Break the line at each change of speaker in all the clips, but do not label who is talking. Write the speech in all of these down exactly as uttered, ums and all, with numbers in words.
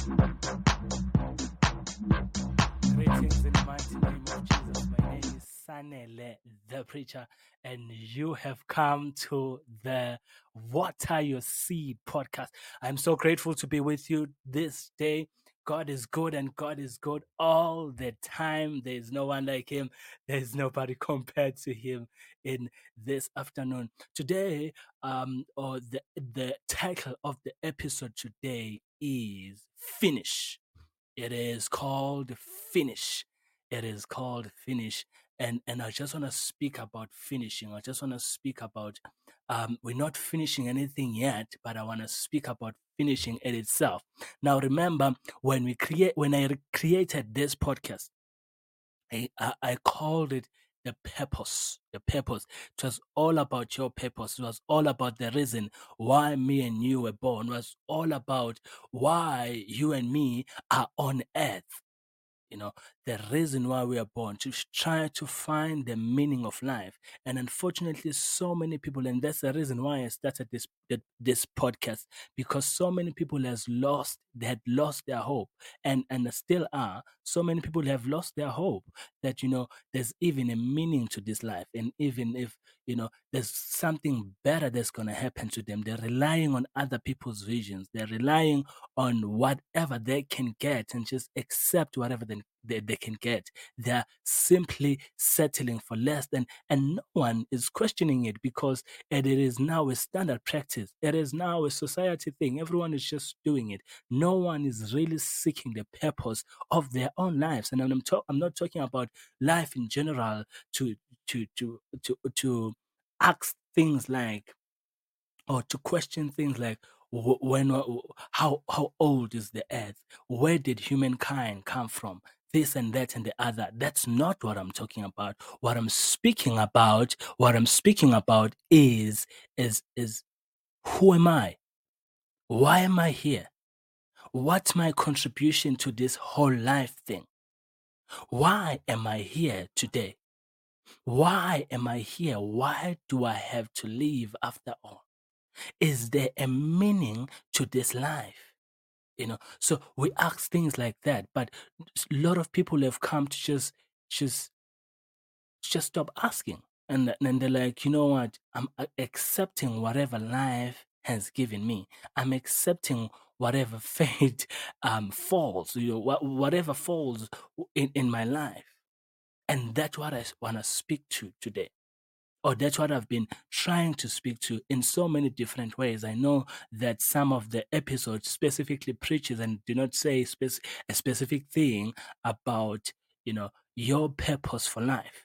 Greetings in the mighty name of Jesus. My name is Sanele, the preacher, and you have come to the Water Your Seed podcast. I'm so grateful to be with you this day. God is good and God is good all the time. There is no one like him. There is nobody compared to him in this afternoon. Today, um, or the, the title of the episode today is Finish. It is called Finish. It is called Finish. And and I just want to speak about finishing. I just want to speak about um we're not finishing anything yet, but I want to speak about finishing it itself. Now remember, when we create when I created this podcast, I, I, I called it the purpose. The purpose. It was all about your purpose. It was all about the reason why me and you were born. It was all about why you and me are on earth. You know, the reason why we are born, to try to find the meaning of life. And unfortunately, so many people, and that's the reason why I started this this podcast, because so many people has lost, they had lost their hope, and and still are. So many people have lost their hope that, you know, there's even a meaning to this life, and even if, you know, there's something better that's gonna happen to them, they're relying on other people's visions. They're relying on whatever they can get and just accept whatever they, they, they can get. They're simply settling for less than, and no one is questioning it, because it, it is now a standard practice. It is now a society thing. Everyone is just doing it. No one is really seeking the purpose of their own lives. And I'm, talk, I'm not talking about life in general to to to to to ask things like, or to question things like, when, how how old is the earth? Where did humankind come from? This and that and the other. That's not what I'm talking about. What I'm speaking about, what I'm speaking about is is is who am I? Why am I here? What's my contribution to this whole life thing? Why am I here today? Why am I here? Why do I have to live after all? Is there a meaning to this life? You know, so we ask things like that, but a lot of people have come to just just just stop asking, and and they're like, you know what, I'm accepting whatever life has given me. I'm accepting whatever fate um falls, you know, wha- whatever falls in in my life, and that's what I want to speak to today. Or that's what I've been trying to speak to in so many different ways. I know that some of the episodes specifically preaches and do not say spec- a specific thing about, you know, your purpose for life.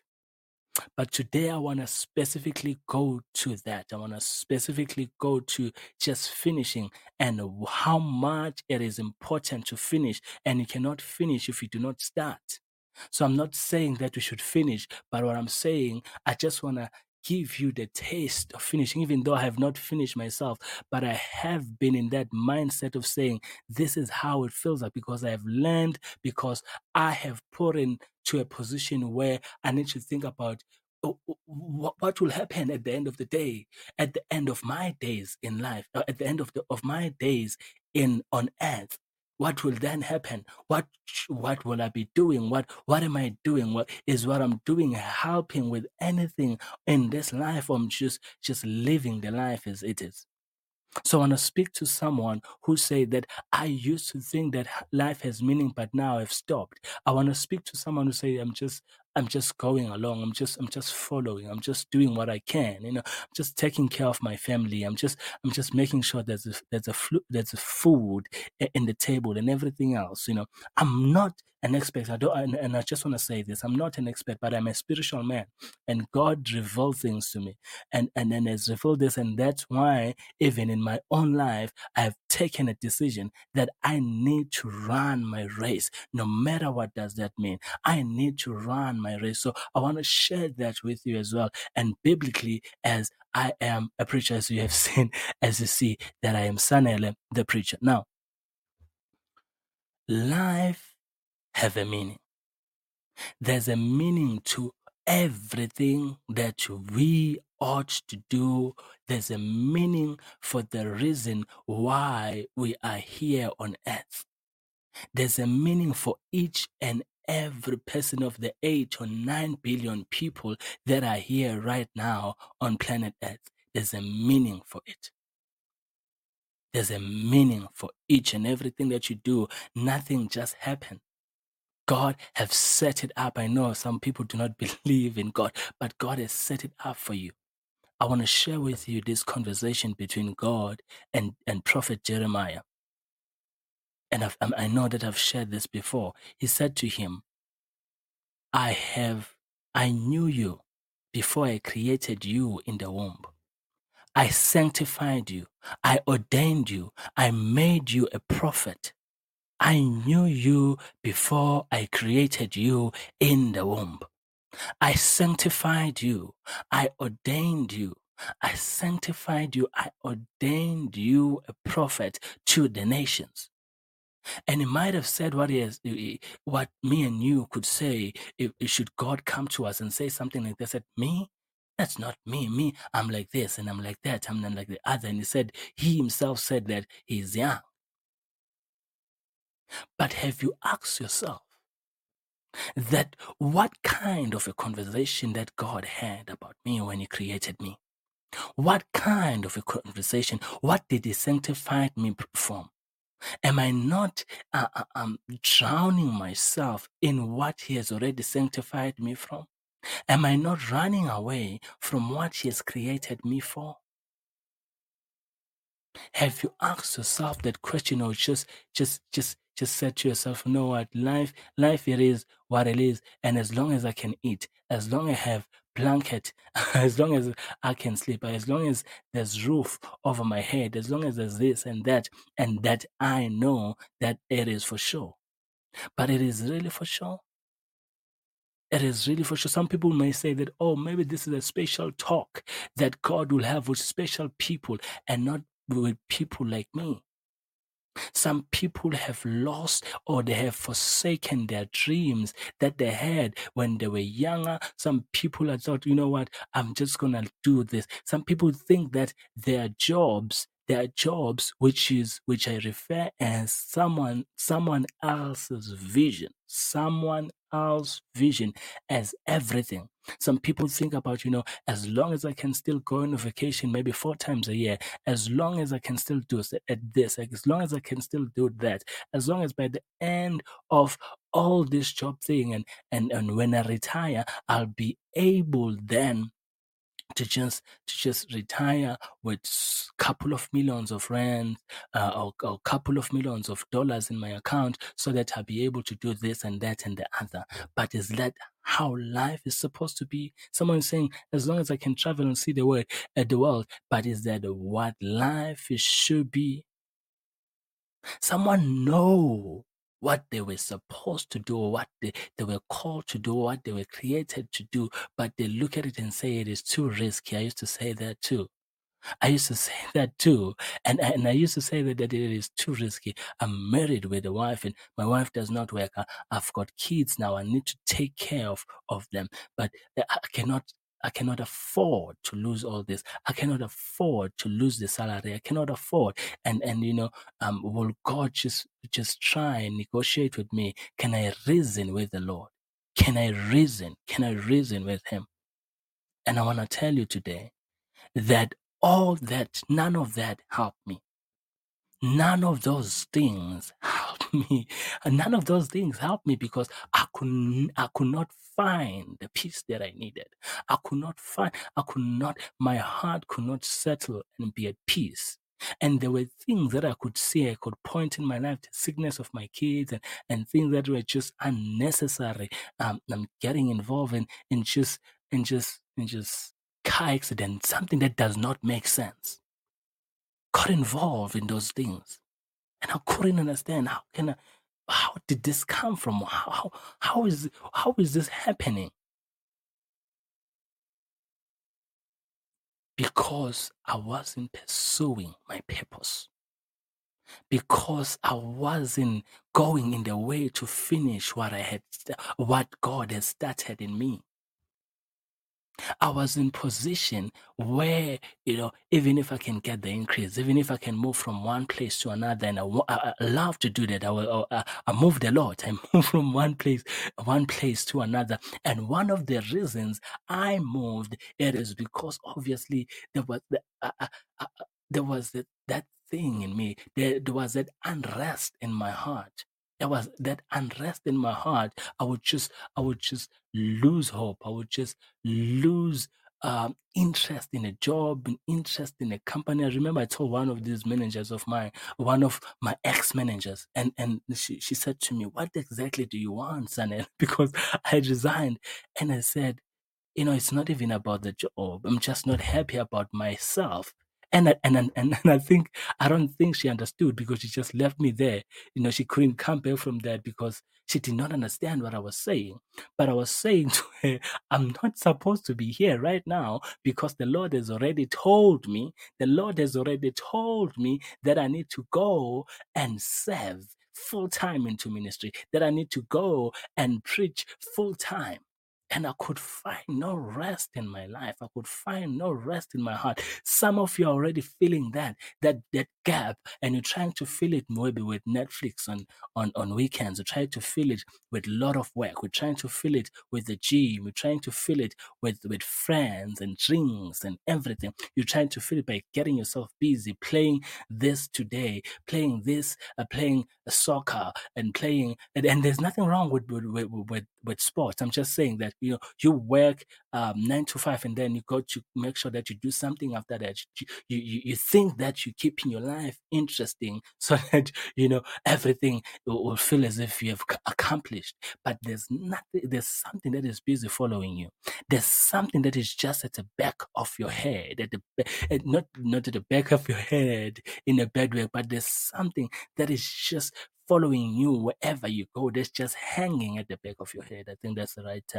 But today I want to specifically go to that. I want to specifically go to just finishing and how much it is important to finish. And you cannot finish if you do not start. So I'm not saying that we should finish, but what I'm saying, I just want to give you the taste of finishing, even though I have not finished myself, but I have been in that mindset of saying, this is how it feels like, because I have learned, because I have put into a position where I need to think about, oh, what, what will happen at the end of the day, at the end of my days in life, uh, at the end of the of my days in on earth. What will then happen? What what will I be doing? What what am I doing? What is what I'm doing helping with anything in this life? Or I'm just just living the life as it is. So I want to speak to someone who say that I used to think that life has meaning, but now I've stopped. I want to speak to someone who say I'm just I'm just going along. I'm just I'm just following. I'm just doing what I can. You know, I'm just taking care of my family. I'm just I'm just making sure there's a, there's a flu, there's a food in the table and everything else. You know, I'm not an expert. I don't, and, and I just want to say this: I'm not an expert, but I'm a spiritual man, and God revealed things to me, and and then has revealed this, and that's why even in my own life, I've taken a decision that I need to run my race, no matter what does that mean. I need to run my race. So I want to share that with you as well. And biblically, as I am a preacher, as you have seen, as you see, that I am Sanele, the preacher. Now, life have a meaning. There's a meaning to everything that we ought to do. There's a meaning for the reason why we are here on earth. There's a meaning for each and every person of the eight or nine billion people that are here right now on planet Earth. There's a meaning for it. There's a meaning for each and everything that you do. Nothing just happened. God has set it up. I know some people do not believe in God, but God has set it up for you. I want to share with you this conversation between God and, and Prophet Jeremiah. And I've, I know that I've shared this before. He said to him, I have, I knew you before I created you in the womb. I sanctified you. I ordained you. I made you a prophet. I knew you before I created you in the womb. I sanctified you. I ordained you. I sanctified you. I ordained you a prophet to the nations. And he might have said what he has, what me and you could say if, if should God come to us and say something like that. Said, me? That's not me. Me, I'm like this and I'm like that. I'm not like the other. And he said, he himself said that he's young. But have you asked yourself that what kind of a conversation that God had about me when he created me? What kind of a conversation? What did he sanctify me from? Am I not uh, uh, um, drowning myself in what he has already sanctified me from? Am I not running away from what he has created me for? Have you asked yourself that question, or just just just just said to yourself, you know what, life life it is what it is, and as long as I can eat, as long as I have blanket, as long as I can sleep, as long as there's roof over my head, as long as there's this and that, and that I know that it is for sure. But it is really for sure. It is really for sure. Some people may say that, oh, maybe this is a special talk that God will have with special people and not with people like me. Some people have lost or they have forsaken their dreams that they had when they were younger. Some people have thought, you know what, I'm just going to do this. Some people think that their jobs, their jobs, which is which I refer as someone someone else's vision, someone else's vision as everything. Some people think about, you know, as long as I can still go on vacation maybe four times a year, as long as I can still do this, as long as I can still do that, as long as by the end of all this job thing and, and, and when I retire, I'll be able then to just to just retire with a couple of millions of rand uh, or a couple of millions of dollars in my account so that I'll be able to do this and that and the other. But is that how life is supposed to be? Someone is saying, as long as I can travel and see the world, uh, the world, but is that what life is, should be? Someone know what they were supposed to do, what they, they were called to do, what they were created to do, but they look at it and say it is too risky. I used to say that too. I used to say that too. And, and I used to say that, that it is too risky. I'm married with a wife and my wife does not work. I, I've got kids now. I need to take care of, of them, but I cannot I cannot afford to lose all this. I cannot afford to lose the salary. I cannot afford. And, and you know, um, will God just, just try and negotiate with me? Can I reason with the Lord? Can I reason? Can I reason with him? And I want to tell you today that all that, none of that helped me. None of those things helped me. None of those things helped me because I could, I could not find the peace that I needed. I could not find, I could not, my heart could not settle and be at peace. And there were things that I could see, I could point in my life, the sickness of my kids and, and things that were just unnecessary. Um, I'm getting involved in, in just, in just, in just car accident, something that does not make sense. Got involved in those things. And I couldn't understand how can I, how did this come from? How, how, how is how is this happening? Because I wasn't pursuing my purpose. Because I wasn't going in the way to finish what I had, what God had started in me. I was in position where, you know, even if I can get the increase, even if I can move from one place to another, and I, I, I love to do that. I, will, I, I moved a lot. I moved from one place, one place to another. And one of the reasons I moved, it is because obviously there was the, uh, uh, uh, there was the, that thing in me. There, there was that unrest in my heart. There was that unrest in my heart. I would just, I would just lose hope. I would just lose um, interest in a job, an interest in a company. I remember I told one of these managers of mine, one of my ex-managers, and, and she, she said to me, "What exactly do you want, Sanel?" Because I had resigned. And I said, you know, it's not even about the job. I'm just not happy about myself. And I, and, and, and I think, I don't think she understood because she just left me there. You know, she couldn't come back from that because she did not understand what I was saying. But I was saying to her, I'm not supposed to be here right now because the Lord has already told me, the Lord has already told me that I need to go and serve full time into ministry, that I need to go and preach full time. And I could find no rest in my life. I could find no rest in my heart. Some of you are already feeling that, that, that gap, and you're trying to fill it maybe with Netflix on, on, on weekends. You're trying to fill it with a lot of work. We're trying to fill it with the gym. We're trying to fill it with, with friends and drinks and everything. You're trying to fill it by getting yourself busy, playing this today, playing this, uh, playing soccer and playing, and, and there's nothing wrong with with, with with with sports. I'm just saying that, you know, you work um, nine to five, and then you got to make sure that you do something after that. You you, you think that you're keeping your life interesting so that, you know, everything will, will feel as if you have accomplished. But there's nothing. There's something that is busy following you. There's something that is just at the back of your head, at the at not not at the back of your head in a bad way, but there's something that is just following you wherever you go. That's just hanging at the back of your head. I think that's the right term.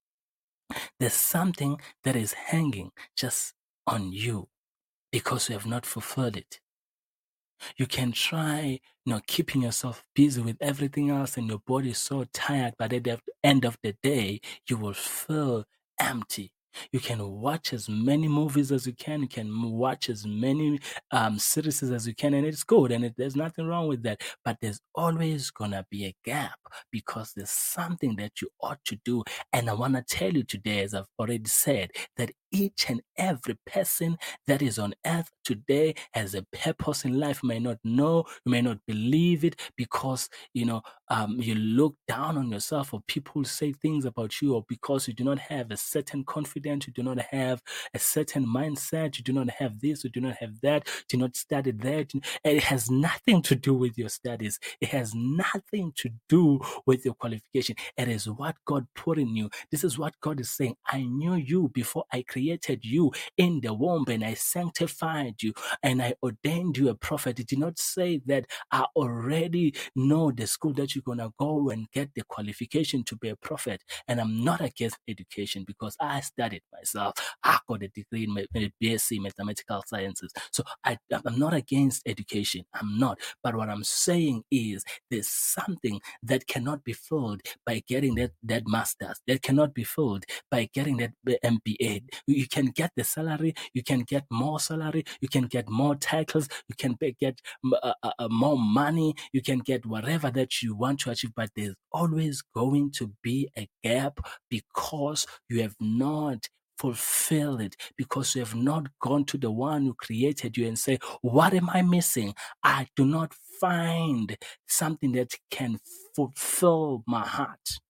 There's something that is hanging just on you because you have not fulfilled it. You can try, you know, keeping yourself busy with everything else, and your body is so tired, but at the end of the day, you will feel empty. You can watch as many movies as you can. You can watch as many um, series as you can, and it's good, and it, there's nothing wrong with that. But there's always gonna be a gap because there's something that you ought to do. And I want to tell you today, as I've already said, that each and every person that is on earth today has a purpose in life. You may not know, you may not believe it because, you know, um, you look down on yourself, or people say things about you, or because you do not have a certain confidence, you do not have a certain mindset, you do not have this, you do not have that, you do not study that. It has nothing to do with your studies. It has nothing to do with your qualification. It is what God put in you. This is what God is saying. I knew you before I created you in the womb, and I sanctified you, and I ordained you a prophet. It did not say that I already know the school that you're going to go and get the qualification to be a prophet. And I'm not against education because I studied myself. I got a degree in B S c Mathematical Sciences. So I, I'm not against education. I'm not. But what I'm saying is there's something that cannot be filled by getting that, that master's, that cannot be filled by getting that M B A. You can get the salary, you can get more salary, you can get more titles, you can get uh, uh, more money, you can get whatever that you want to achieve, but there's always going to be a gap because you have not fulfilled it, because you have not gone to the one who created you and say, what am I missing? I do not find something that can fulfill my heart.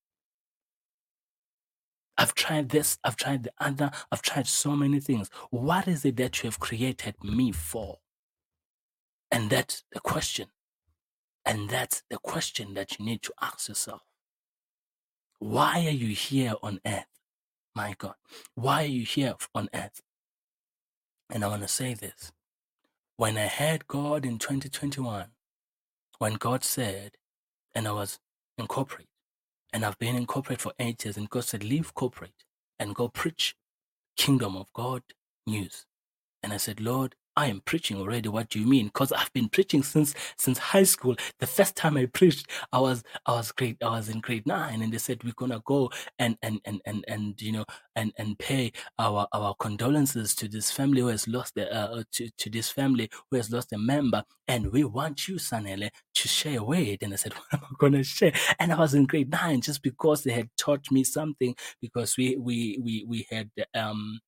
I've tried this, I've tried the other, I've tried so many things. What is it that you have created me for? And that's the question. And that's the question that you need to ask yourself. Why are you here on earth? My God, why are you here on earth? And I want to say this. When I heard God in twenty twenty-one, when God said, and I was in corporate, and I've been in corporate for eight years, and God said, leave corporate and go preach kingdom of God news. And I said, Lord, I am preaching already. What do you mean? Because I've been preaching since since high school. The first time I preached, I was I was grade I was in grade nine, and they said we're gonna go and and and and, and you know and and pay our our condolences to this family who has lost the uh, to to this family who has lost a member, and we want you, Sanele, to share a word. And I said, what am I gonna share? And I was in grade nine just because they had taught me something, because we we we we had um.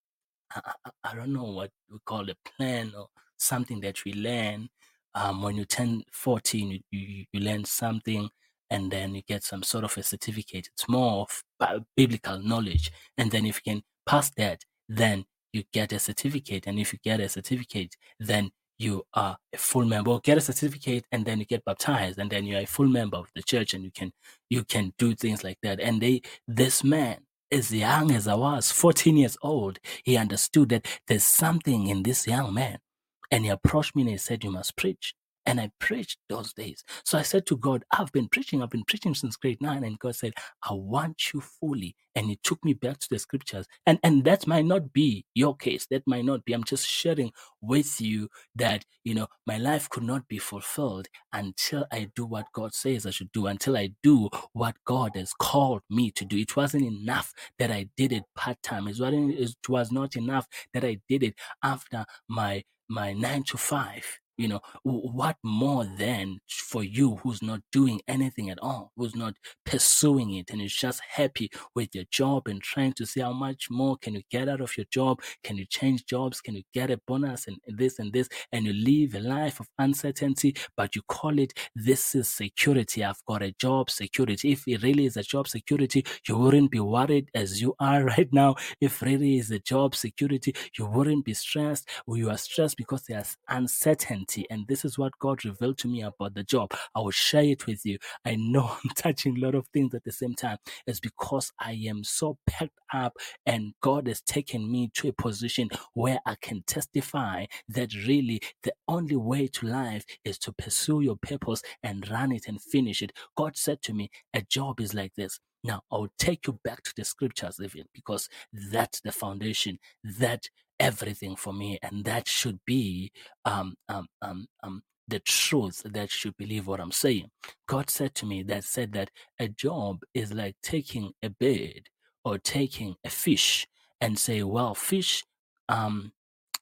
I, I, I don't know what we call a plan or something that we learn. Um, when you turn fourteen, you, you, you learn something, and then you get some sort of a certificate. It's more of bi- biblical knowledge. And then if you can pass that, then you get a certificate. And if you get a certificate, then you are a full member. Or get a certificate, and then you get baptized, and then you're a full member of the church, and you can you can do things like that. And they this man, as young as I was, fourteen years old, he understood that there's something in this young man. And he approached me and he said, you must preach. And I preached those days. So I said to God, I've been preaching, I've been preaching since grade nine. And God said, I want you fully. And he took me back to the scriptures. And and that might not be your case. That might not be. I'm just sharing with you that, you know, my life could not be fulfilled until I do what God says I should do, until I do what God has called me to do. It wasn't enough that I did it part-time. It wasn't, it was not enough that I did it after my my nine to five. You know, what more then for you who's not doing anything at all, who's not pursuing it, and is just happy with your job and trying to see how much more can you get out of your job? Can you change jobs? Can you get a bonus and this and this? And you live a life of uncertainty, but you call it, this is security. I've got a job security. If it really is a job security, you wouldn't be worried as you are right now. If really is a job security, you wouldn't be stressed, or you are stressed because there's uncertainty. And this is what God revealed to me about the job. I will share it with you. I know I'm touching a lot of things at the same time. It's because I am so packed up, and God has taken me to a position where I can testify that really the only way to life is to pursue your purpose and run it and finish it. God said to me, a job is like this. Now, I'll take you back to the scriptures even, because that's the foundation, that everything for me, and that should be um, um, um, um, the truth that should believe what I'm saying. God said to me that said that a job is like taking a bird or taking a fish and say, well, fish, um,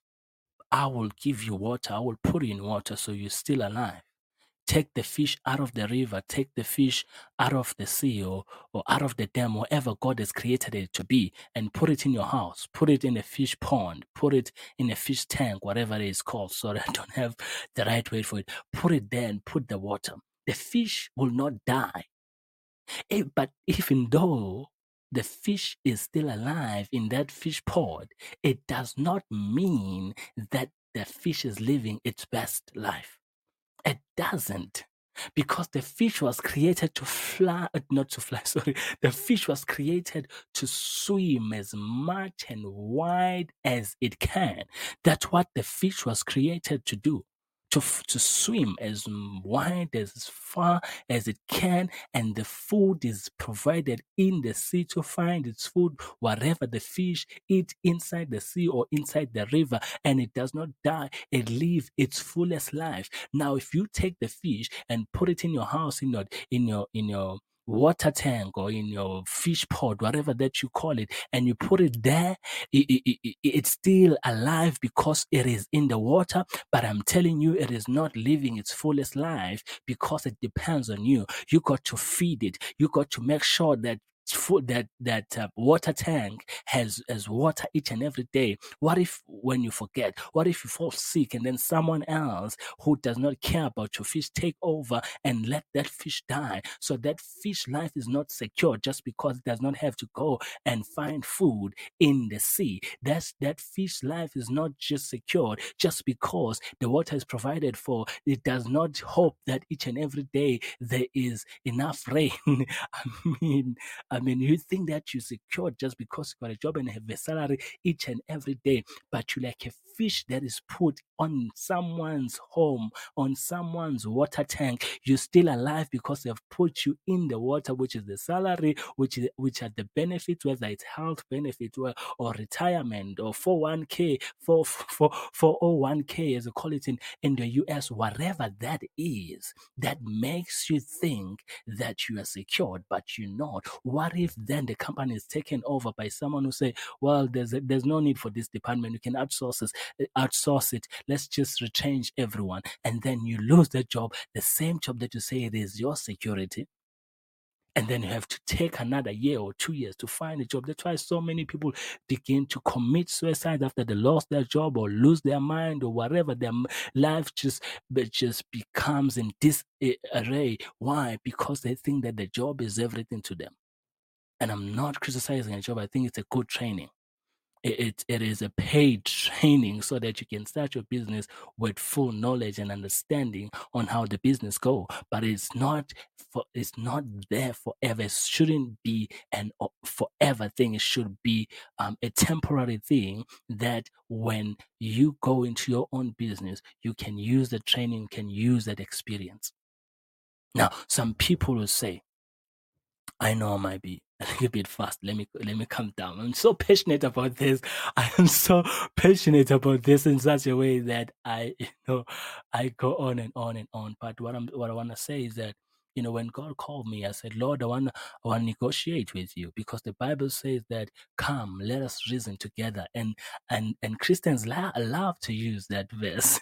I will give you water, I will put you in water so you're still alive. Take the fish out of the river, take the fish out of the sea, or, or out of the dam, wherever God has created it to be, and put it in your house, put it in a fish pond, put it in a fish tank, whatever it is called. Sorry, I don't have the right word for it. Put it there and put the water. The fish will not die. Eh, But even though the fish is still alive in that fish pond, it does not mean that the fish is living its best life. It doesn't. Because the fish was created to fly, uh, not to fly, sorry. The fish was created to swim as much and wide as it can. That's what the fish was created to do. To, f- to swim as wide, as far as it can, and the food is provided in the sea to find its food wherever the fish eat, inside the sea or inside the river, and it does not die. It lives its fullest life. Now, if you take the fish and put it in your house, in your in your in your water tank or in your fish pod, whatever that you call it, and you put it there, it, it, it, it's still alive because it is in the water. But I'm telling you, it is not living its fullest life because it depends on you. You got to feed it. You got to make sure that food that that uh, water tank has has water each and every day. What if when you forget? What if you fall sick and then someone else who does not care about your fish take over and let that fish die? So that fish life is not secure just because it does not have to go and find food in the sea. That's that fish life is not just secured just because the water is provided for. It does not hope that each and every day there is enough rain. I mean, I mean, you think that you're secure just because you got a job and have a salary each and every day, but you're like a fish that is put on someone's home, on someone's water tank, you're still alive because they've put you in the water, which is the salary, which is which are the benefits, whether it's health benefit or, or retirement or four oh one k, four oh one k as they call it in, in the U S, whatever that is, that makes you think that you are secured, but you're not. What if then the company is taken over by someone who say, well, there's a, there's no need for this department, you can outsource it, outsource it, let's just rechange everyone, and then you lose the job, the same job that you say it is your security, and then you have to take another year or two years to find a job. That's why so many people begin to commit suicide after they lost their job or lose their mind or whatever. Their life just, just becomes in disarray. Why? Because they think that the job is everything to them. And I'm not criticizing a job. I think it's a good training. It, it, it is a paid training so that you can start your business with full knowledge and understanding on how the business go. But it's not for, it's not there forever. It shouldn't be an forever thing. It should be um, a temporary thing that when you go into your own business, you can use the training, can use that experience. Now, some people will say, I know I might be a little bit fast. Let me let me calm down. I'm so passionate about this. I am so passionate about this in such a way that I, you know, I go on and on and on. But what I'm what I want to say is that, you know, when God called me, I said, Lord, I want I want to negotiate with you, because the Bible says that, come, let us reason together. And and and Christians la- love to use that verse.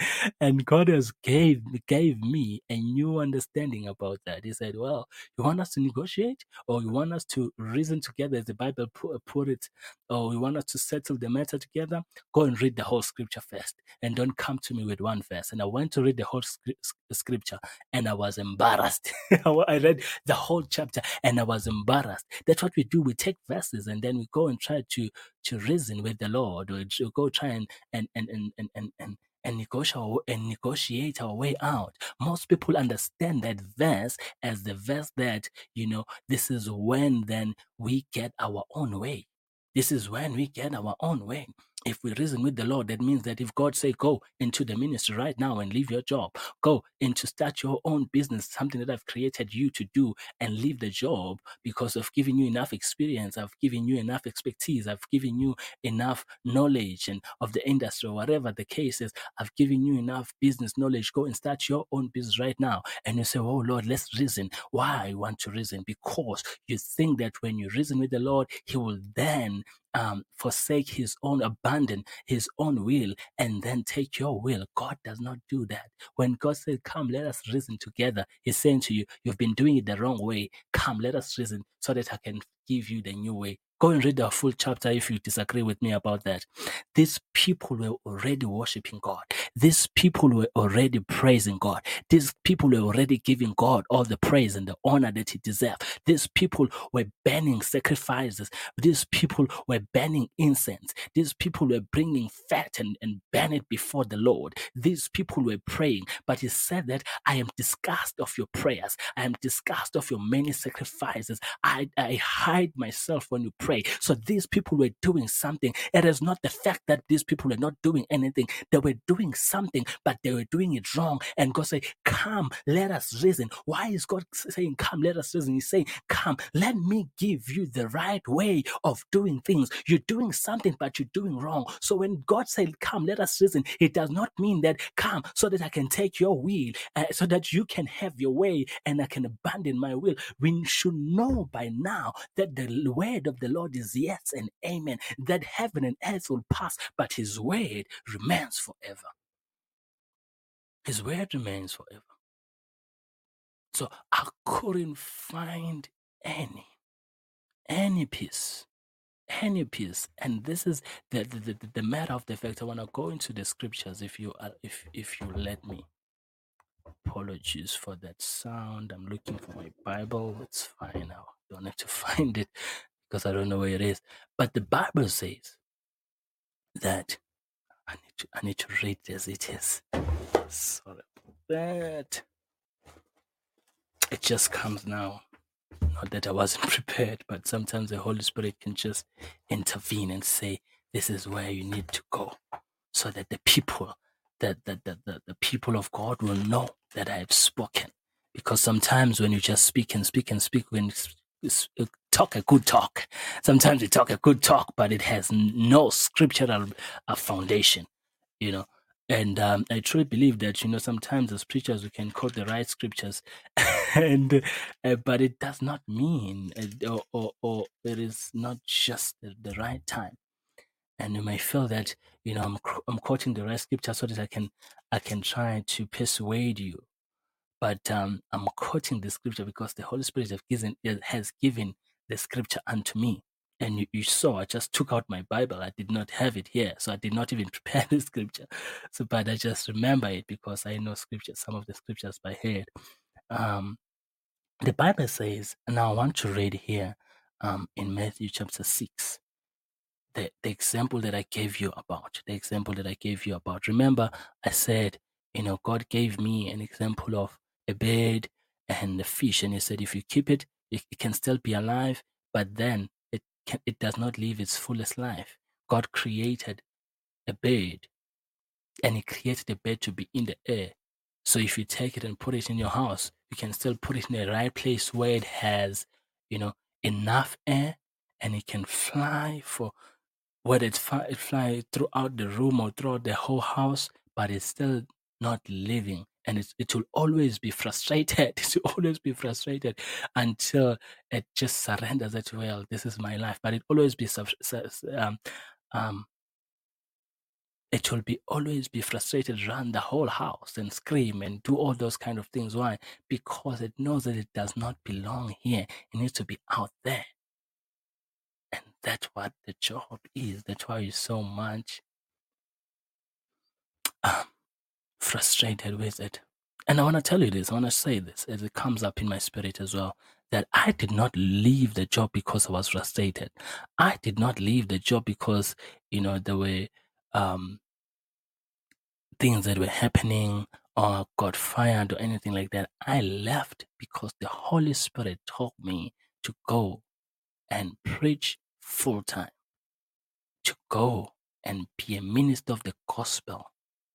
And God has gave gave me a new understanding about that. He said, well, you want us to negotiate, or you want us to reason together, as the Bible put, put it, or you want us to settle the matter together? Go and read the whole scripture first, and don't come to me with one verse. And I went to read the whole scripture, and I was embarrassed. I read the whole chapter, and I was embarrassed. That's what we do. We take verses, and then we go and try to to reason with the Lord, or to go try and and and and and and, and and negotiate and negotiate our way out. Most people understand that verse as the verse that, you know, this is when then we get our own way. This is when we get our own way. If we reason with the Lord, that means that if God say, go into the ministry right now and leave your job, go into start your own business, something that I've created you to do, and leave the job because I've given you enough experience, I've given you enough expertise, I've given you enough knowledge and of the industry, or whatever the case is, I've given you enough business knowledge, go and start your own business right now. And you say, oh Lord, let's reason. Why I want to reason? Because you think that when you reason with the Lord, he will then Um, forsake his own, abandon his own will, and then take your will. God does not do that. When God said, come, let us reason together, he's saying to you, you've been doing it the wrong way. Come, let us reason so that I can give you the new way. Go and read the full chapter if you disagree with me about that. These people were already worshiping God. These people were already praising God. These people were already giving God all the praise and the honor that he deserved. These people were burning sacrifices. These people were burning incense. These people were bringing fat and, and burn it before the Lord. These people were praying. But he said that, I am disgusted of your prayers. I am disgusted of your many sacrifices. I, I hide myself when you pray. So these people were doing something. It is not the fact that these people were not doing anything. They were doing something, but they were doing it wrong. And God said, come, let us reason. Why is God saying, come, let us reason? He's saying, come, let me give you the right way of doing things. You're doing something, but you're doing wrong. So when God said, come, let us reason, it does not mean that, come so that I can take your will, uh, so that you can have your way and I can abandon my will. We should know by now that the word of the Lord is yes and amen, that heaven and earth will pass, but his word remains forever. His word remains forever. So I couldn't find any, any peace, any peace. And this is the, the, the, the matter of the fact. I want to go into the scriptures if you, uh, if, if you let me. Apologies for that sound. I'm looking for my Bible. It's fine now. Don't have to find it because I don't know where it is. But the Bible says that I need to, I need to read as it is. Sorry about that. It just comes now. Not that I wasn't prepared, but sometimes the Holy Spirit can just intervene and say, this is where you need to go. so that the people, that the, the, the, the people of God will know that I have spoken. Because sometimes when you just speak and speak and speak, when you talk a good talk, sometimes you talk a good talk, but it has no scriptural uh, foundation, you know. And um, I truly believe that, you know, sometimes as preachers we can quote the right scriptures, and uh, but it does not mean, uh, or, or, or it is not just the, the right time. And you may feel that, you know, I'm I'm quoting the right scripture so that I can I can try to persuade you, but um, I'm quoting the scripture because the Holy Spirit have given has given the scripture unto me. And you, you saw I just took out my Bible. I did not have it here, so I did not even prepare the scripture. So, but I just remember it because I know scripture, some of the scriptures by head. Um, the Bible says, now I want to read here um, in Matthew chapter six. The, the example that I gave you about, the example that I gave you about. Remember, I said, you know, God gave me an example of a bird and a fish, and He said, if you keep it, it, it can still be alive, but then it can, it does not live its fullest life. God created a bird, and He created the bird to be in the air. So if you take it and put it in your house, you can still put it in the right place where it has, you know, enough air, and it can fly for whether it, fly, it fly throughout the room or throughout the whole house, but it's still not living. And it's, it will always be frustrated. It will always be frustrated until it just surrenders that, well, this is my life. But it always be, um, um, it will be always be frustrated, run the whole house and scream and do all those kind of things. Why? Because it knows that it does not belong here. It needs to be out there. And that's what the job is. That's why it's so much um, frustrated with it. And I want to tell you this, I want to say this as it comes up in my spirit as well, that I did not leave the job because I was frustrated. I did not leave the job because, you know, there were um, things that were happening or got fired or anything like that. I left because the Holy Spirit told me to go and preach full time, to go and be a minister of the gospel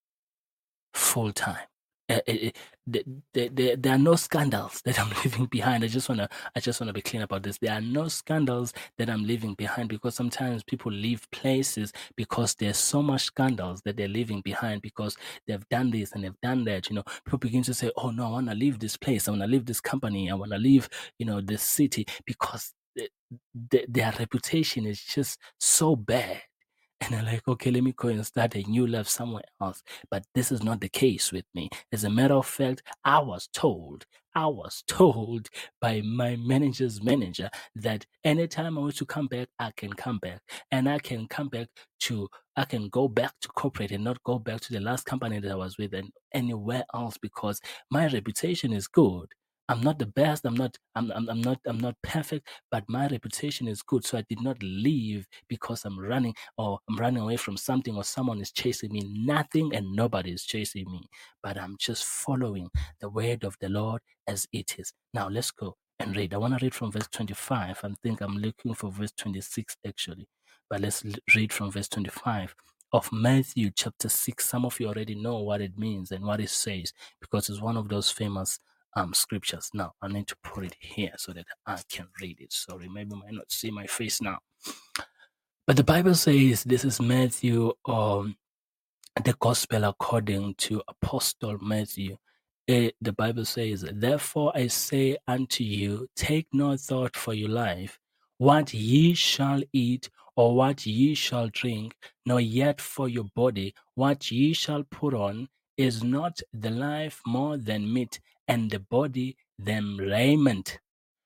full time. Uh, uh, uh, there, there, there are no scandals that I'm leaving behind. I just wanna, I just wanna be clear about this. There are no scandals that I'm leaving behind, because sometimes people leave places because there's so much scandals that they're leaving behind because they've done this and they've done that. You know, people begin to say, "Oh no, I wanna leave this place. I wanna leave this company. I wanna leave, you know, this city," because the, the, their reputation is just so bad. And I'm like, okay, let me go and start a new life somewhere else. But this is not the case with me. As a matter of fact, I was told, I was told by my manager's manager that anytime I want to come back, I can come back. And I can come back to, I can go back to corporate and not go back to the last company that I was with and anywhere else, because my reputation is good. I'm not the best. I'm not. I'm, I'm. I'm not. I'm not perfect. But my reputation is good. So I did not leave because I'm running or I'm running away from something or someone is chasing me. Nothing and nobody is chasing me. But I'm just following the word of the Lord as it is. Now let's go and read. I want to read from verse twenty-five. I think I'm looking for verse twenty-six actually. But let's l- read from verse twenty-five of Matthew chapter six. Some of you already know what it means and what it says because it's one of those famous um scriptures. Now I need to put it here so that I can read it. Sorry, maybe you might not see my face now. But the Bible says, this is Matthew, um, the Gospel according to Apostle Matthew. Eh, the Bible says, therefore I say unto you, take no thought for your life, what ye shall eat, or what ye shall drink, nor yet for your body, what ye shall put on. Is not the life more than meat, and the body than raiment?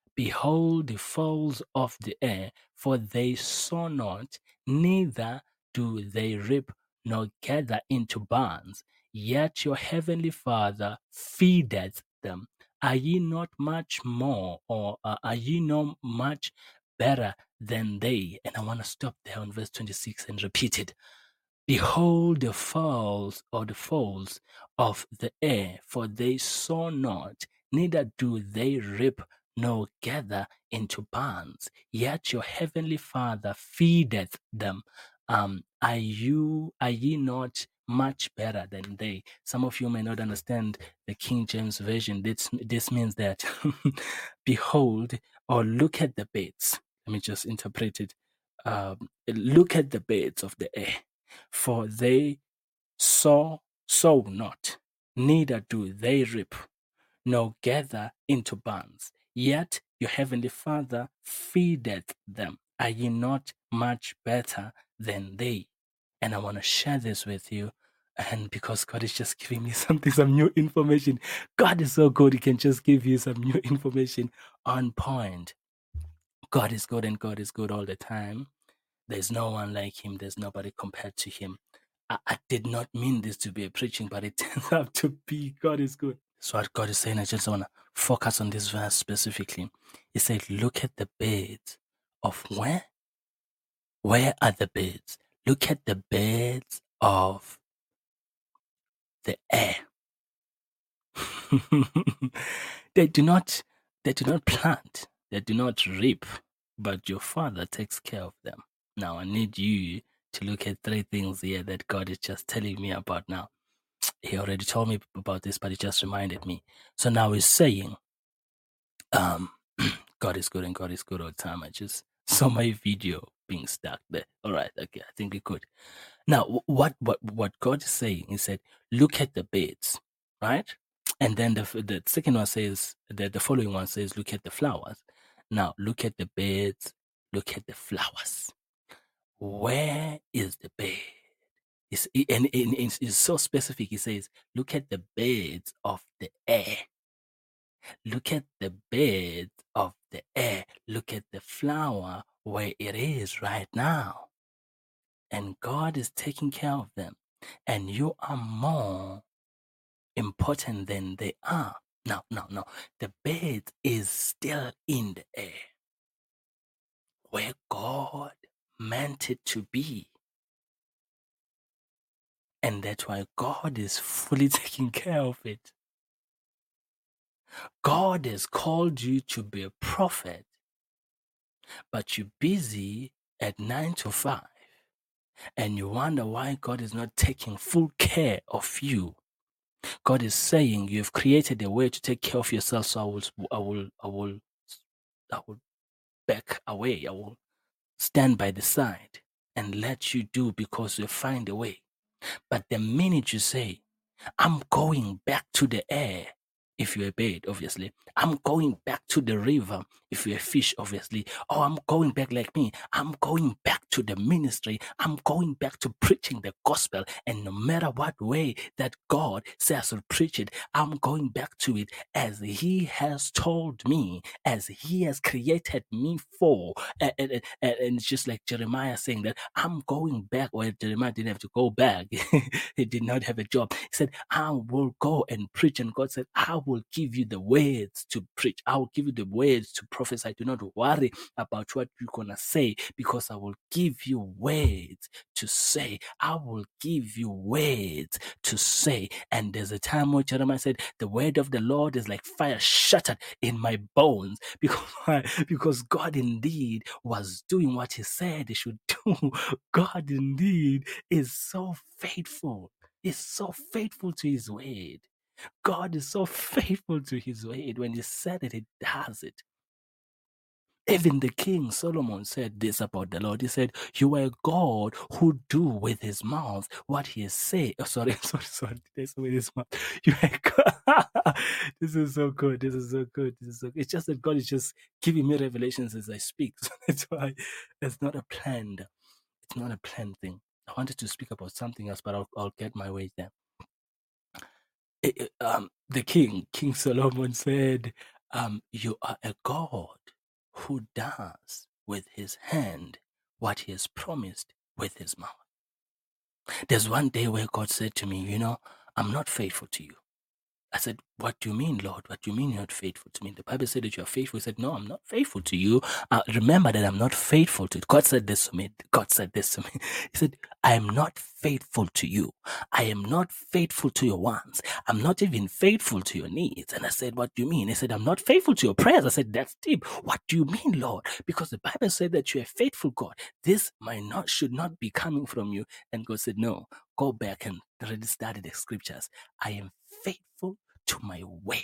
Behold the fowls of the air, for they sow not, neither do they reap, nor gather into barns, yet your heavenly Father feedeth them. Are ye not much more, or uh, are ye not much better than they? And I want to stop there on verse twenty-six and repeat it. Behold the fowls or the fowls of the air, for they sow not, neither do they reap, nor gather into barns, yet your heavenly Father feedeth them. Um, are you are ye not much better than they? Some of you may not understand the King James Version. This this means that behold or look at the birds. Let me just interpret it. Um, look at the birds of the air, for they sow sow not, neither do they reap, nor gather into barns, yet your heavenly Father feedeth them. Are ye not much better than they? And I want to share this with you. And because God is just giving me something, some new information. God is so good, He can just give you some new information on point. God is good and God is good all the time. There's no one like Him, there's nobody compared to Him. I, I did not mean this to be a preaching, but it turns out to be. God is good. So what God is saying, I just want to focus on this verse specifically. He said, look at the birds of where? Where are the birds? Look at the birds of the air. they do not they do not plant, they do not reap, but your Father takes care of them. Now I need you to look at three things here that God is just telling me about now. He already told me about this, but he just reminded me. So now he's saying, um, God is good and God is good all the time. I just saw my video being stuck there. All right, okay, I think we could. Now, what what what God is saying? He said, "Look at the birds," right? And then the the second one says, the the following one says, "Look at the flowers." Now, look at the birds. Look at the flowers. Where is the bird? It's, and, and it's, it's so specific. He says, "Look at the birds of the air." Look at the birds of the air. Look at the flower where it is right now. And God is taking care of them. And you are more important than they are. No, no, no. The bird is still in the air where God meant it to be. And that's why God is fully taking care of it. God has called you to be a prophet, but you're busy at nine to five, and you wonder why God is not taking full care of you. God is saying, you have created a way to take care of yourself, so I will, I will, I will, I will back away. I will stand by the side and let you do because you find a way. But the minute you say, I'm going back to the air, if you're a bird, obviously. I'm going back to the river, if you're a fish, obviously. Or I'm going back like me. I'm going back to the ministry. I'm going back to preaching the gospel. And no matter what way that God says to preach it, I'm going back to it as He has told me, as He has created me for. And, and, and, and it's just like Jeremiah saying that I'm going back. Well, Jeremiah didn't have to go back. He did not have a job. He said, I will go and preach. And God said, I will give you the words to preach. I will give you the words to prophesy. Do not worry about what you're going to say, because I will give you words to say. I will give you words to say. And there's a time where Jeremiah said, the word of the Lord is like fire shattered in my bones, because, because God indeed was doing what He said He should do. God indeed is so faithful. Is so faithful to His word. God is so faithful to His word. When He said it, He does it. Even the King Solomon said this about the Lord. He said, you are a God who do with His mouth what He has said. Oh, sorry, sorry, sorry. That's with His mouth. You are a God. This is so good. This is so good. This is so good. It's just that God is just giving me revelations as I speak. So that's why it's not a planned. It's not a planned thing. I wanted to speak about something else, but I'll, I'll get my way there. It, it, um, the king, King Solomon said, um, you are a God who does with His hand what He has promised with His mouth. There's one day where God said to me, you know, I'm not faithful to you. I said, what do you mean, Lord? What do you mean you're not faithful to me? The Bible said that you are faithful. He said, no, I'm not faithful to you. Uh, remember that I'm not faithful to you. God said this to me. God said this to me. He said, I am not faithful to you. I am not faithful to your wants. I'm not even faithful to your needs. And I said, what do you mean? He said, I'm not faithful to your prayers. I said, that's deep. What do you mean, Lord? Because the Bible said that you're a faithful God. This might not, should not be coming from you. And God said, no, go back and already study the scriptures. I am faithful to my word.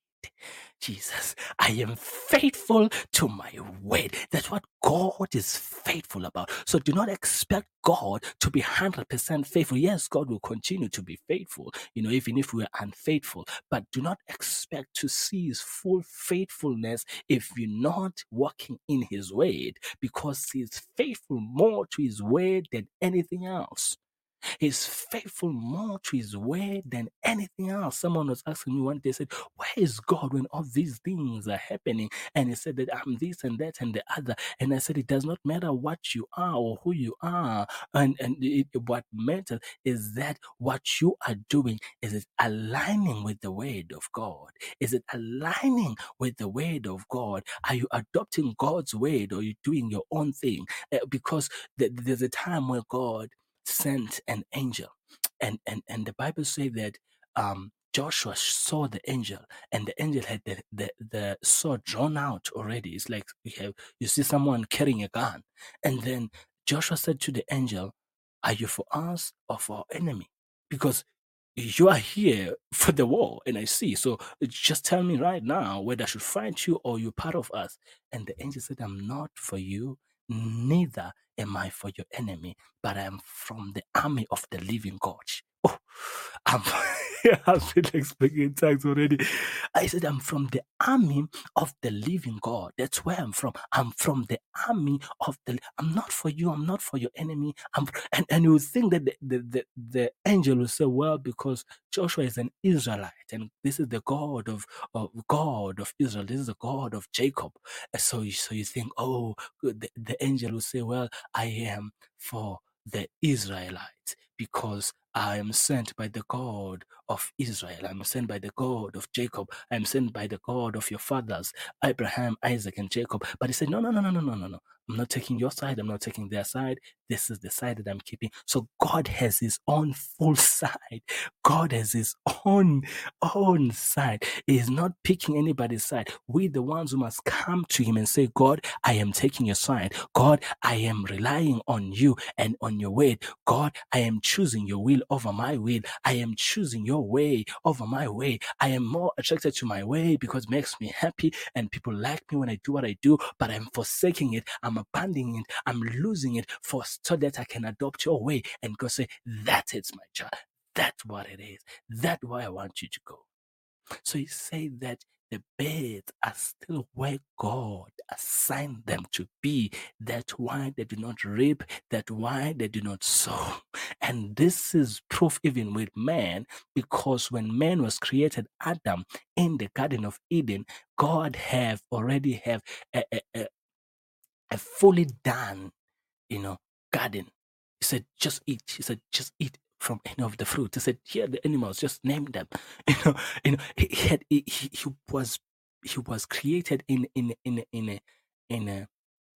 Jesus, I am faithful to my word. That's what God is faithful about. So do not expect God to be one hundred percent faithful. Yes, God will continue to be faithful, you know, even if we are unfaithful. But do not expect to see his full faithfulness if you're not walking in his word, because he's faithful more to his word than anything else. He's faithful more to his word than anything else. Someone was asking me one day, said, where is God when all these things are happening? And he said that I'm this and that and the other. And I said, it does not matter what you are or who you are. And, and it, what matters is that what you are doing, is it aligning with the word of God? Is it aligning with the word of God? Are you adopting God's word, or are you doing your own thing? Uh, because th- there's a time where God sent an angel, and and and the Bible says that um Joshua saw the angel, and the angel had the, the the sword drawn out already. It's like you have you see someone carrying a gun, and then Joshua said to the angel, are you for us or for our enemy? Because you are here for the war, and I see. So just tell me right now whether I should fight you or you're part of us. And the angel said, I'm not for you, neither am I for your enemy, but I am from the army of the living God. Oh, I'm, I've been like speaking in tongues already. I said, I'm from the army of the living God. That's where I'm from. I'm from the army of the. I'm not for you. I'm not for your enemy. I'm, and, and you would think that the, the, the, the angel will say, well, because Joshua is an Israelite, and this is the God of, of God of Israel. This is the God of Jacob. And so, you- so you think, oh, the, the angel will say, well, I am for the Israelites because I am sent by the God of Israel. I'm sent by the God of Jacob. I'm sent by the God of your fathers, Abraham, Isaac, and Jacob. But he said, no, no, no, no, no, no, no, no. I'm not taking your side. I'm not taking their side. This is the side that I'm keeping. So God has his own full side. God has his own, own side. He is not picking anybody's side. We, the ones who must come to him and say, God, I am taking your side. God, I am relying on you and on your word. God, I am choosing your will over my will. I am choosing your way over my way. I am more attracted to my way because it makes me happy and people like me when I do what I do, but I'm forsaking it. I'm abandoning it. I'm losing it for so that I can adopt your way. And God say, that's it, my child. That's what it is. That's why I want you to go. So he said that the birds are still where God assigned them to be. That's why they do not reap. That's why they do not sow. And this is proof even with man, because when man was created, Adam, in the Garden of Eden, God have already have a, a, a, a fully done, you know, garden. He said, just eat. He said, just eat from any of the fruit. He said, here are the animals, just name them. You know, you know, he, he had he, he he was he was created in in in a- in a in a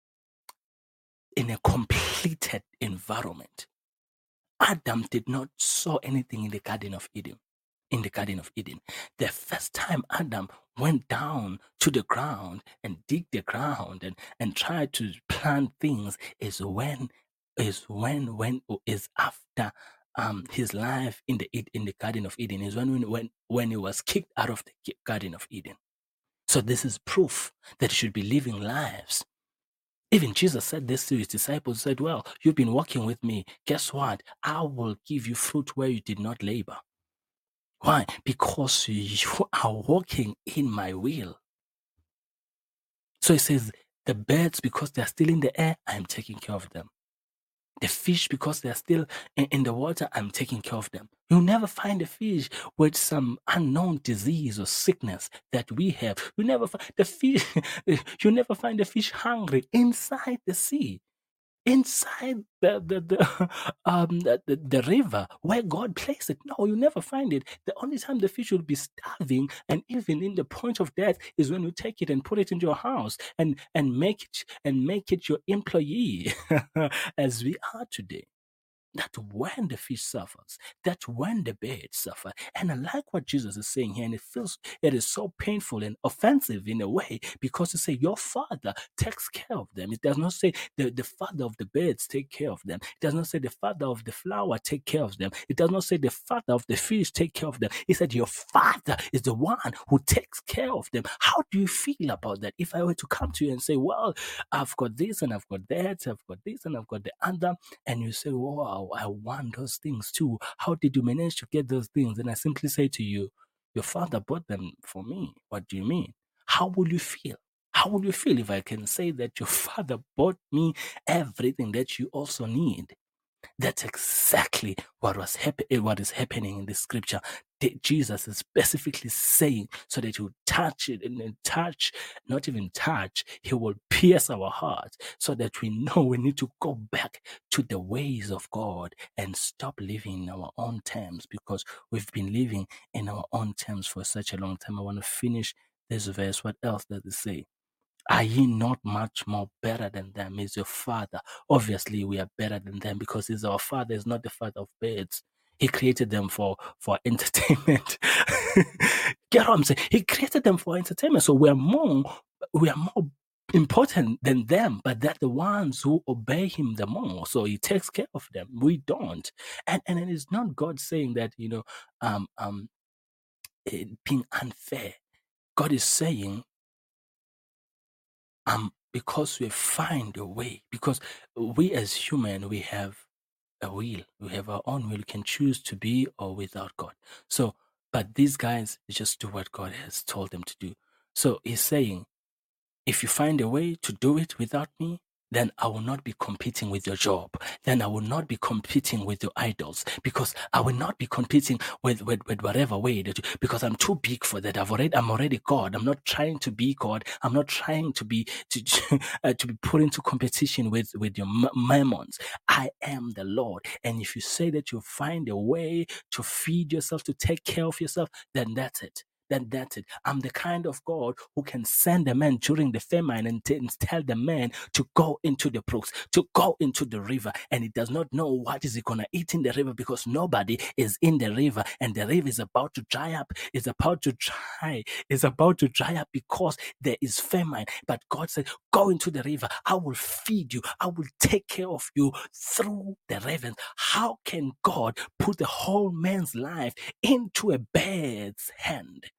in a completed environment. Adam did not sow anything in the Garden of Eden. In the Garden of Eden, the first time Adam went down to the ground and dig the ground and and tried to plant things is when is when when is after um his life in the in the Garden of Eden, is when when when he was kicked out of the Garden of Eden. So this is proof that he should be living lives. Even Jesus said this to his disciples, said, well, you've been walking with me. Guess what? I will give you fruit where you did not labor. Why? Because you are walking in my will. So it says, the birds, because they're still in the air, I'm taking care of them. The fish, because they're still in, in the water, I'm taking care of them. You'll never find a fish with some unknown disease or sickness that we have. You never find the fish. You never find a fish hungry inside the sea. inside the the the, um, the, the, the river where God placed it. No, you never find it. The only time the fish will be starving and even in the point of death is when you take it and put it into your house and and make it and make it your employee, as we are today. That's when the fish suffers. That's when the bird suffer. And I like what Jesus is saying here, and it feels it is so painful and offensive in a way because it says your father takes care of them. It does not say the, the father of the birds take care of them. It does not say the father of the flower take care of them. It does not say the father of the fish take care of them. It said your father is the one who takes care of them. How do you feel about that? If I were to come to you and say, well, I've got this and I've got that, I've got this and I've got the other, and you say, wow, I want those things too. How did you manage to get those things? And I simply say to you, your father bought them for me. What do you mean? How will you feel? How will you feel if I can say that your father bought me everything that you also need? That's exactly what was happen- what is happening in this scripture. That Jesus is specifically saying so that you touch it and then touch, not even touch, he will pierce our hearts so that we know we need to go back to the ways of God and stop living in our own terms because we've been living in our own terms for such a long time. I want to finish this verse. What else does it say? Are ye not much more better than them? Is your father? Obviously, we are better than them because he's our father, is not the father of birds. He created them for, for entertainment. Get what I'm saying? He created them for entertainment. So we are more, we are more important than them, but they're the ones who obey him the more. So he takes care of them. We don't. And and it is not God saying that, you know, um um it being unfair. God is saying, um, because we find a way, because we as human, we have a will, we have our own will, we can choose to be or without God. So, but these guys just do what God has told them to do. So he's saying, if you find a way to do it without me, then I will not be competing with your job. Then I will not be competing with your idols because I will not be competing with, with, with whatever way that you, because I'm too big for that. I've already, I'm already God. I'm not trying to be God. I'm not trying to be, to, uh, to be put into competition with, with your mammons. I am the Lord. And if you say that you find a way to feed yourself, to take care of yourself, then that's it. Then that's it. I'm the kind of God who can send a man during the famine and, t- and tell the man to go into the brooks, to go into the river, and he does not know what is he gonna eat in the river because nobody is in the river, and the river is about to dry up. It's about to dry. It's about to dry up because there is famine. But God said, "Go into the river. I will feed you. I will take care of you through the ravens." How can God put the whole man's life into a bird's hand?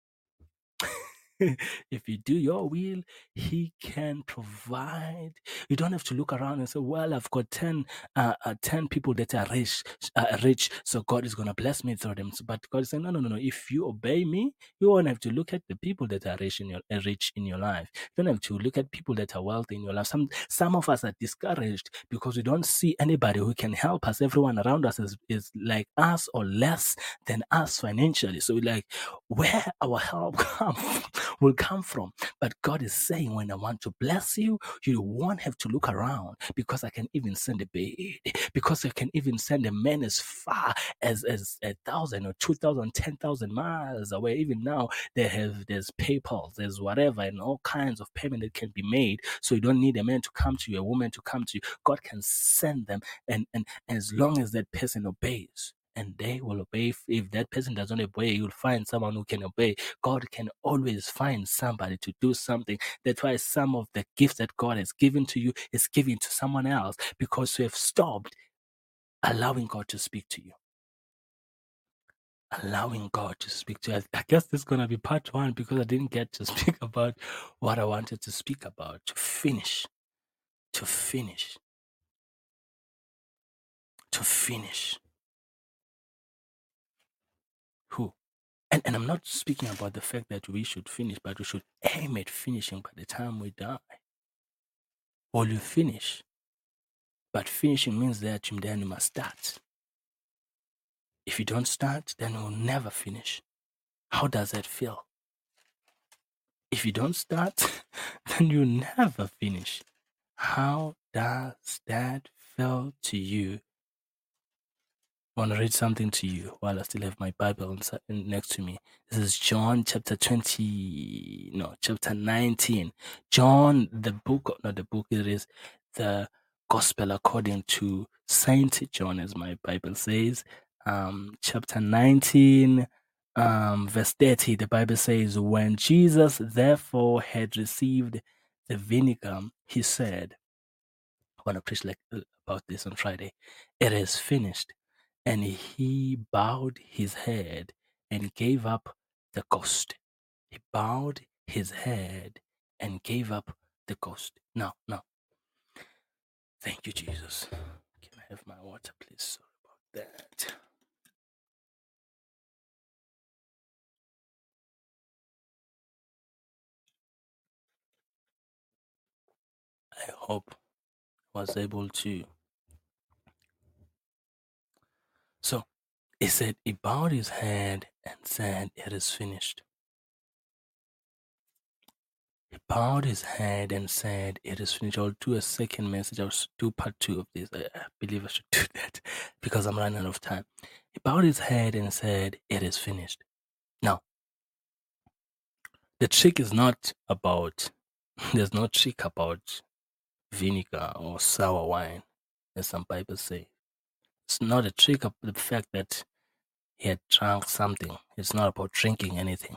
If you do your will, he can provide. You don't have to look around and say, well, I've got ten, uh, uh, ten people that are rich, uh, rich, so God is going to bless me through them. So, but God is saying, no, no, no, no. If you obey me, you won't have to look at the people that are rich in your, uh, rich in your life. You don't have to look at people that are wealthy in your life. Some, some of us are discouraged because we don't see anybody who can help us. Everyone around us is, is like us or less than us financially. So we're like, where our help come will come from. But God is saying, when I want to bless you, you won't have to look around because I can even send a baby, because I can even send a man as far as, as a thousand or two thousand, ten thousand miles away. Even now, they have there's PayPal, there's whatever, and all kinds of payment that can be made. So you don't need a man to come to you, a woman to come to you. God can send them, and, and, and as long as that person obeys, and they will obey. If that person doesn't obey, you'll find someone who can obey. God can always find somebody to do something. That's why some of the gifts that God has given to you is given to someone else, because you have stopped allowing God to speak to you. Allowing God to speak to you. I guess this is going to be part one because I didn't get to speak about what I wanted to speak about. To finish. To finish. To finish. Who? And, and I'm not speaking about the fact that we should finish, but we should aim at finishing by the time we die. Will you finish? But finishing means that then you must start. If you don't start, then you'll never finish. How does that feel? If you don't start, then you never finish. How does that feel to you? I want to read something to you while I still have my Bible next to me. This is John chapter twenty, no, chapter nineteen. John, the book, not the book, it is the Gospel according to Saint John, as my Bible says. Um, chapter nineteen, um, verse thirty, the Bible says, when Jesus therefore had received the vinegar, he said, I want to preach like about this on Friday. It is finished. And he bowed his head and gave up the ghost. He bowed his head and gave up the ghost. Now, now. Thank you, Jesus. Can I have my water, please? Sorry about that. I hope I was able to. So he said, he bowed his head and said, it is finished. He bowed his head and said, it is finished. I'll do a second message. I'll do part two of this. I, I believe I should do that because I'm running out of time. He bowed his head and said, it is finished. Now, the trick is not about, there's no trick about vinegar or sour wine, as some Bibles say. It's not a trick of the fact that he had drunk something. It's not about drinking anything.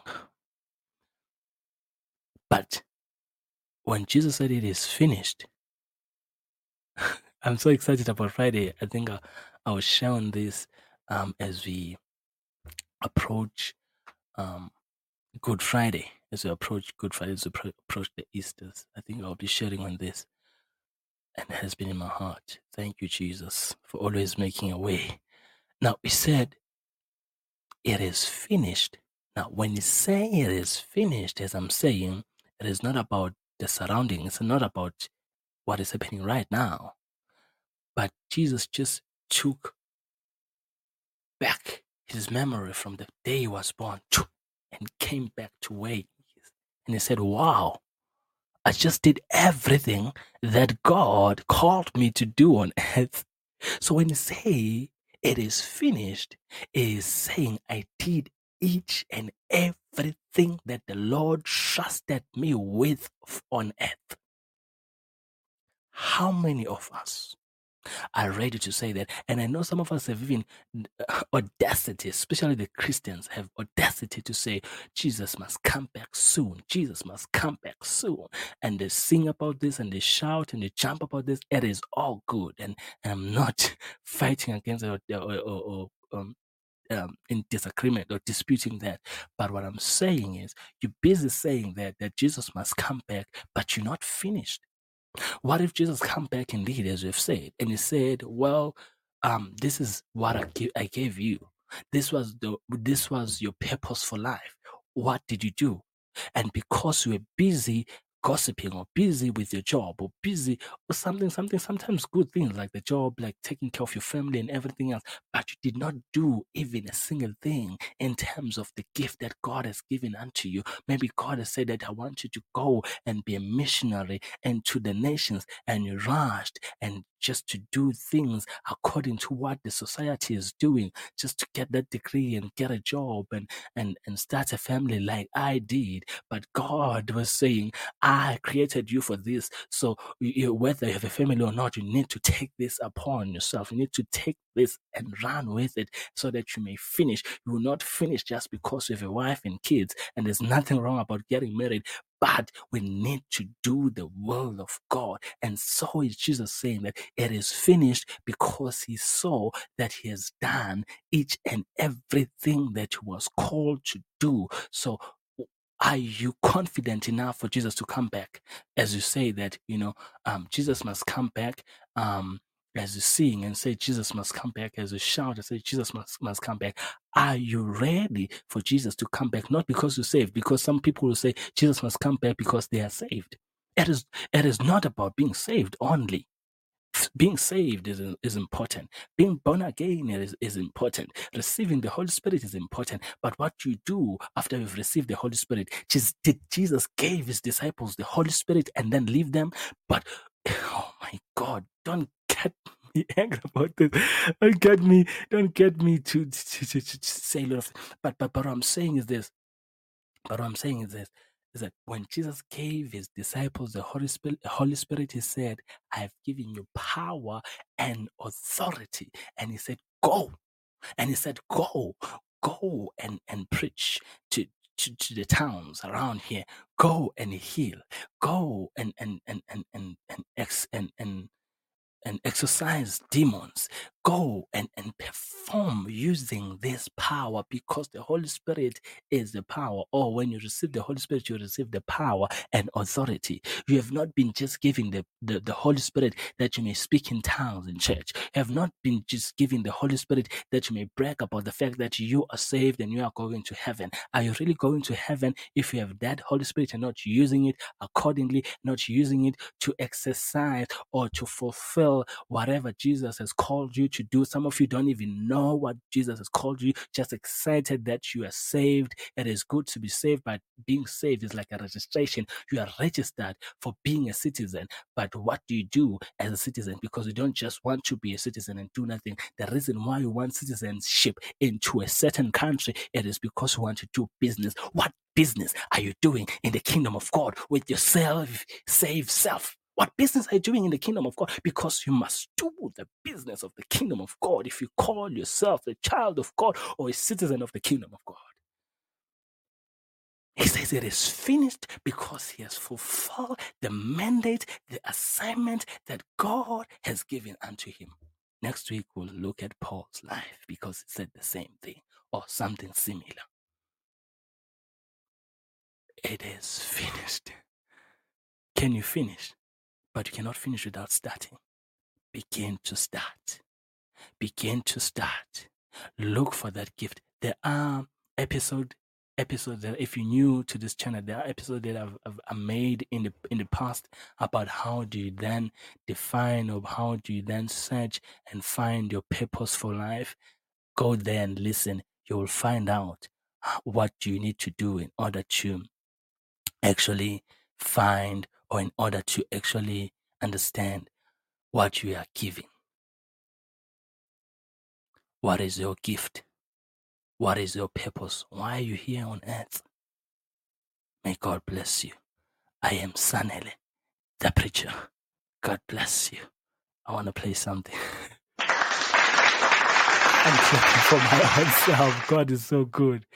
But when Jesus said it is finished, I'm so excited about Friday. I think I, I was sharing this um, as we approach um, Good Friday, as we approach Good Friday, as we pro- approach the Easters. I think I'll be sharing on this, and it has been in my heart. Thank you, Jesus, for always making a way. Now, he said, it is finished. Now, when you say it is finished, as I'm saying, it is not about the surroundings, it's not about what is happening right now. But Jesus just took back his memory from the day he was born and came back to where he is. And he said, wow, I just did everything that God called me to do on earth. So when you say it is finished, it is saying I did each and everything that the Lord trusted me with on earth. How many of us are ready to say that? And I know some of us have even audacity, especially the Christians have audacity to say, Jesus must come back soon. Jesus must come back soon. And they sing about this and they shout and they jump about this. It is all good. And, and I'm not fighting against it or, or, or, or um, um, in disagreement or disputing that. But what I'm saying is, you're busy saying that, that Jesus must come back, but you're not finished. What if Jesus come back indeed, as we've said, and he said, well, um, this is what I, give, I gave you. This was the this was your purpose for life. What did you do? And because you were busy gossiping or busy with your job or busy or something, something, sometimes good things like the job, like taking care of your family and everything else, but you did not do even a single thing in terms of the gift that God has given unto you. Maybe God has said that I want you to go and be a missionary and to the nations, and you rushed and just to do things according to what the society is doing, just to get that degree and get a job and and and start a family like I did. But God was saying, I created you for this. So you, whether you have a family or not, you need to take this upon yourself. You need to take this and run with it so that you may finish. You will not finish just because you have a wife and kids. And there's nothing wrong about getting married, but we need to do the will of God. And so is Jesus saying that it is finished because he saw that he has done each and everything that he was called to do. So are you confident enough for Jesus to come back? As you say that, you know, um, Jesus must come back, um, as you sing and say Jesus must come back, as you shout and say Jesus must, must come back. Are you ready for Jesus to come back? Not because you're saved, because some people will say Jesus must come back because they are saved. It is, it is not about being saved only. Being saved is, is important. Being born again is, is important. Receiving the Holy Spirit is important. But what you do after you've received the Holy Spirit, just, did Jesus gave his disciples the Holy Spirit and then leave them? But Oh my God, don't get me angry about this. Don't get me, don't get me to, to, to, to say a lot of but but but what I'm saying is this. But what I'm saying is this is that when Jesus gave his disciples the Holy Spirit, the Holy Spirit, he said, I have given you power and authority. And he said, go. And he said, go, go and, and preach to, to, to the towns around here. Go and heal. Go and and and and and and ex and and and exorcise demons. Go and, and perform using this power, because the Holy Spirit is the power. Or when you receive the Holy Spirit, you receive the power and authority. You have not been just given the, the, the Holy Spirit that you may speak in tongues in church. You have not been just given the Holy Spirit that you may brag about the fact that you are saved and you are going to heaven. Are you really going to heaven if you have that Holy Spirit and not using it accordingly, not using it to exercise or to fulfill whatever Jesus has called you to do? Some of you don't even know what Jesus has called you, just excited that you are saved. It is good to be saved, but being saved is like a registration. You are registered for being a citizen, but what do you do as a citizen? Because you don't just want to be a citizen and do nothing. The reason why you want citizenship into a certain country, it is because you want to do business. What business are you doing in the kingdom of God with yourself, saved self? What business are you doing in the kingdom of God? Because you must do the business of the kingdom of God if you call yourself a child of God or a citizen of the kingdom of God. He says it is finished because he has fulfilled the mandate, the assignment that God has given unto him. Next week, we'll look at Paul's life because he said the same thing or something similar. It is finished. Can you finish? But you cannot finish without starting. Begin to start. Begin to start. Look for that gift. There are episode episodes that, if you're new to this channel, there are episodes that I've, I've made in the in the past about how do you then define, or how do you then search and find your purpose for life. Go there and listen. You will find out what you need to do in order to actually find, or in order to actually understand what you are giving. What is your gift? What is your purpose? Why are you here on earth? May God bless you. I am Sanele, the preacher. God bless you. I want to play something. I'm clapping for my own self. God is so good.